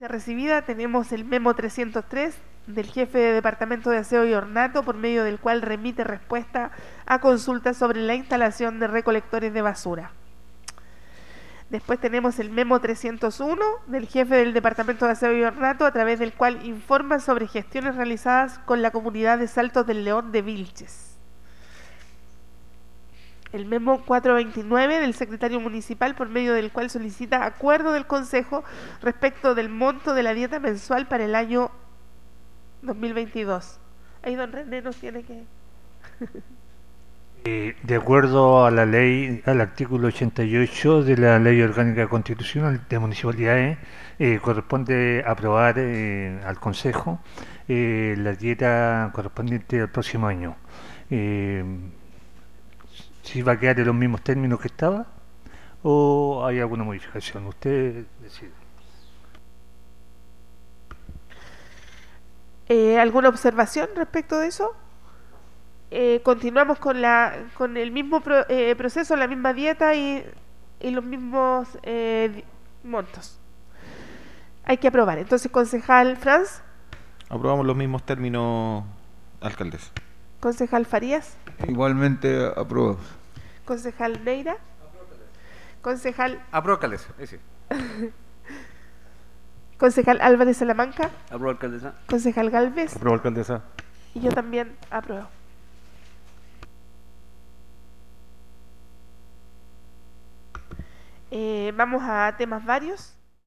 Recibida tenemos el memo 303 del jefe de Departamento de Aseo y Ornato, por medio del cual remite respuesta a consultas sobre la instalación de recolectores de basura. Después tenemos el memo 301 del jefe del Departamento de Aseo y Ornato, a través del cual informa sobre gestiones realizadas con la comunidad de Saltos del León de Vilches. El memo 429 del secretario municipal, por medio del cual solicita acuerdo del Consejo respecto del monto de la dieta mensual para el año 2022. Ahí don René nos tiene que... De acuerdo a la ley, al artículo 88 de la Ley Orgánica Constitucional de Municipalidades, corresponde aprobar al Consejo la dieta correspondiente al próximo año. ¿Si va a quedar en los mismos términos que estaba o hay alguna modificación? Usted decide. ¿Alguna observación respecto de eso? Continuamos con el mismo proceso, la misma dieta y los mismos montos. Hay que aprobar. Entonces, concejal Franz. Aprobamos los mismos términos, alcaldes. Concejal Farías. Igualmente aprobado. Concejal Neira. Concejal... Aprócales, ese. Concejal Álvarez Salamanca. Apruebo, alcaldesa. Concejal Galvez. Apruebo, alcaldesa. Y yo también apruebo. Vamos a temas varios.